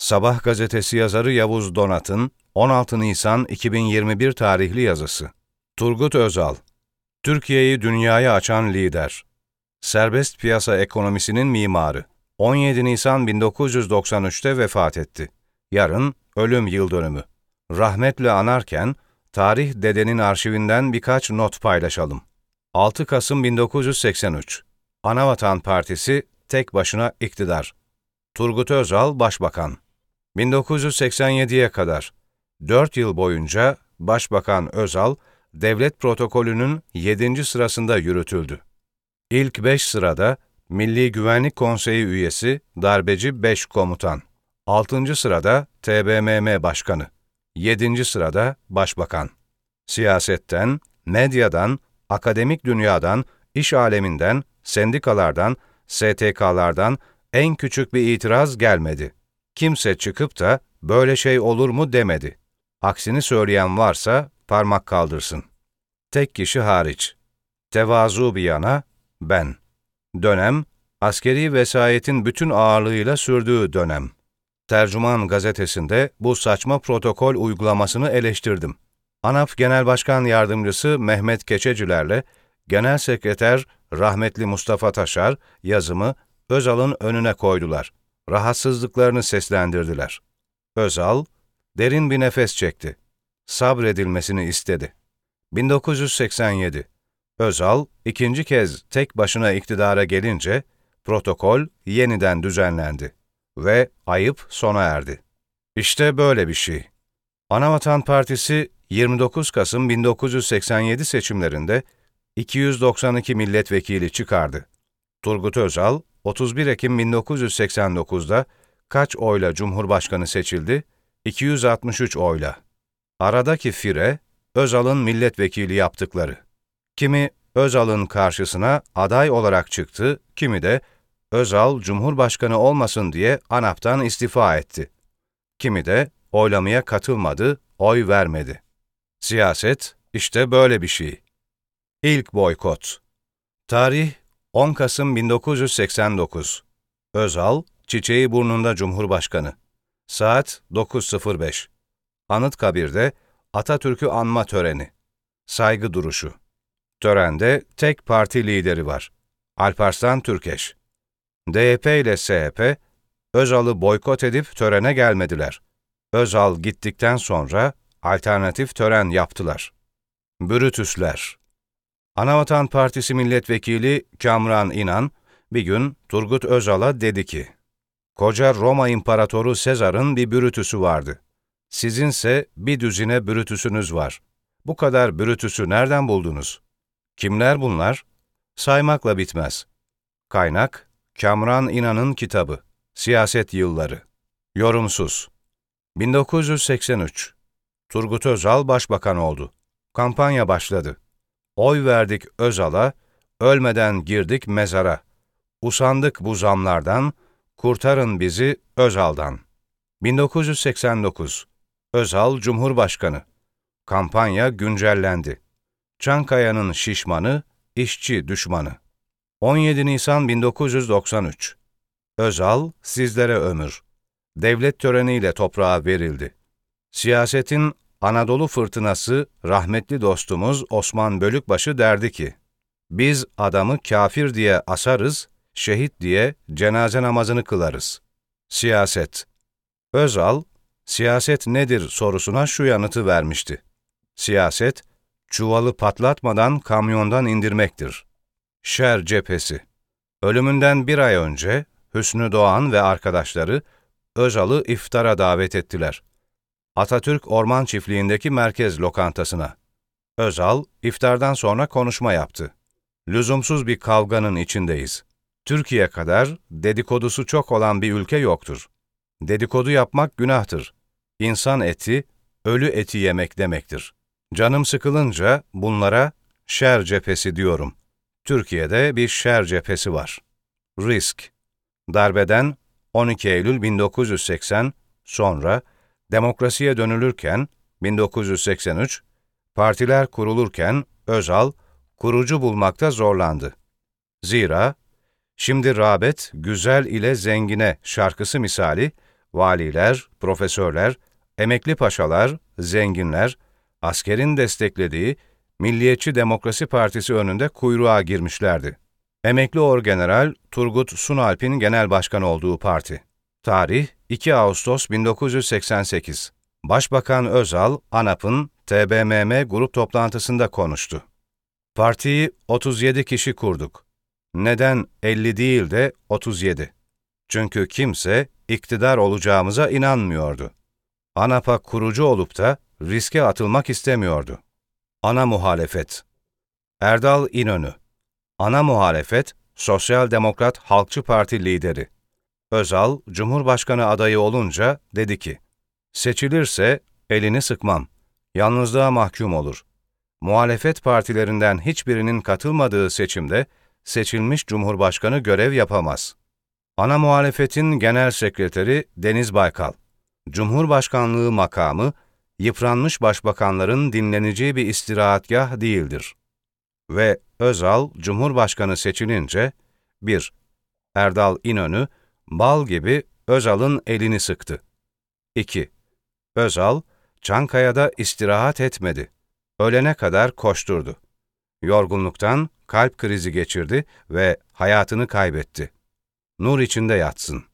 Sabah gazetesi yazarı Yavuz Donat'ın 16 Nisan 2021 tarihli yazısı. Turgut Özal, Türkiye'yi dünyaya açan lider. Serbest piyasa ekonomisinin mimarı. 17 Nisan 1993'te vefat etti. Yarın ölüm yıldönümü. Rahmetle anarken tarih dedenin arşivinden birkaç not paylaşalım. 6 Kasım 1983. Anavatan Partisi tek başına iktidar. Turgut Özal Başbakan. 1987'ye kadar 4 yıl boyunca Başbakan Özal, devlet protokolünün 7. sırasında yürütüldü. İlk 5 sırada Milli Güvenlik Konseyi üyesi, darbeci 5 komutan. 6. sırada TBMM Başkanı. 7. sırada Başbakan. Siyasetten, medyadan, akademik dünyadan, iş aleminden, sendikalardan, STK'lardan en küçük bir itiraz gelmedi. Kimse çıkıp da böyle şey olur mu demedi. Aksini söyleyen varsa parmak kaldırsın. Tek kişi hariç. Tevazu bir yana, ben. Dönem, askeri vesayetin bütün ağırlığıyla sürdüğü dönem. Tercüman gazetesinde bu saçma protokol uygulamasını eleştirdim. ANAP Genel Başkan Yardımcısı Mehmet Keçecilerle Genel Sekreter rahmetli Mustafa Taşar yazımı Özal'ın önüne koydular. Rahatsızlıklarını seslendirdiler. Özal, derin bir nefes çekti. Sabredilmesini istedi. 1987. Özal, ikinci kez tek başına iktidara gelince, protokol yeniden düzenlendi ve ayıp sona erdi. İşte böyle bir şey. Anavatan Partisi, 29 Kasım 1987 seçimlerinde 292 milletvekili çıkardı. Turgut Özal, 31 Ekim 1989'da kaç oyla Cumhurbaşkanı seçildi? 263 oyla. Aradaki fire, Özal'ın milletvekili yaptıkları. Kimi Özal'ın karşısına aday olarak çıktı, kimi de Özal Cumhurbaşkanı olmasın diye ANAP'tan istifa etti. Kimi de oylamaya katılmadı, oy vermedi. Siyaset işte böyle bir şey. İlk boykot. Tarih 10 Kasım 1989. Özal, Çiçeğiburnunda Cumhurbaşkanı. Saat 9.05. Anıtkabir'de Atatürk'ü anma töreni. Saygı duruşu. Törende tek parti lideri var. Alparslan Türkeş. DYP ile SHP, Özal'ı boykot edip törene gelmediler. Özal gittikten sonra alternatif tören yaptılar. Brütüsler. Anavatan Partisi Milletvekili Kamran İnan, bir gün Turgut Özal'a dedi ki, "Koca Roma İmparatoru Sezar'ın bir Brütüsü vardı. Sizinse bir düzine Brütüsünüz var. Bu kadar Brütüsü nereden buldunuz? Kimler bunlar? Saymakla bitmez." Kaynak, Kamran İnan'ın kitabı, Siyaset Yılları. Yorumsuz. 1983. Turgut Özal Başbakan oldu. Kampanya başladı. Oy verdik Özal'a, ölmeden girdik mezara. Usandık bu zamlardan, kurtarın bizi Özal'dan. 1989. Özal Cumhurbaşkanı. Kampanya güncellendi. Çankaya'nın şişmanı, işçi düşmanı. 17 Nisan 1993. Özal, sizlere ömür. Devlet töreniyle toprağa verildi. Siyasetin Anadolu fırtınası rahmetli dostumuz Osman Bölükbaşı derdi ki, "Biz adamı kafir diye asarız, şehit diye cenaze namazını kılarız." Siyaset. Özal, siyaset nedir sorusuna şu yanıtı vermişti. Siyaset, çuvalı patlatmadan kamyondan indirmektir. Şer cephesi. Ölümünden bir ay önce Hüsnü Doğan ve arkadaşları Özal'ı iftara davet ettiler. Atatürk Orman Çiftliği'ndeki merkez lokantasına. Özal, iftardan sonra konuşma yaptı. Lüzumsuz bir kavganın içindeyiz. Türkiye kadar dedikodusu çok olan bir ülke yoktur. Dedikodu yapmak günahtır. İnsan eti, ölü eti yemek demektir. Canım sıkılınca bunlara şer cephesi diyorum. Türkiye'de bir şer cephesi var. Risk. Darbeden 12 Eylül 1980, sonra demokrasiye dönülürken 1983, partiler kurulurken Özal, kurucu bulmakta zorlandı. Zira, "Şimdi rağbet güzel ile zengine" şarkısı misali, Valiler, profesörler, emekli paşalar, zenginler, askerin desteklediği Milliyetçi Demokrasi Partisi önünde kuyruğa girmişlerdi. Emekli Orgeneral Turgut Sunalp'in genel başkan olduğu parti. Tarih 2 Ağustos 1988. Başbakan Özal, ANAP'ın TBMM grup toplantısında konuştu. Partiyi 37 kişi kurduk. Neden 50 değil de 37? Çünkü kimse iktidar olacağımıza inanmıyordu. ANAP'a kurucu olup da riske atılmak istemiyordu. Ana muhalefet. Erdal İnönü. Ana muhalefet, Sosyal Demokrat Halkçı Parti lideri. Özal, Cumhurbaşkanı adayı olunca dedi ki, seçilirse elini sıkmam, yalnızlığa mahkum olur. Muhalefet partilerinden hiçbirinin katılmadığı seçimde seçilmiş Cumhurbaşkanı görev yapamaz. Ana muhalefetin genel sekreteri Deniz Baykal. Cumhurbaşkanlığı makamı, yıpranmış başbakanların dinleneceği bir istirahatgah değildir. Ve Özal, Cumhurbaşkanı seçilince, 1. Erdal İnönü, bal gibi Özal'ın elini sıktı. 2. Özal, Çankaya'da istirahat etmedi. Ölene kadar koşturdu. Yorgunluktan kalp krizi geçirdi ve hayatını kaybetti. Nur içinde yatsın.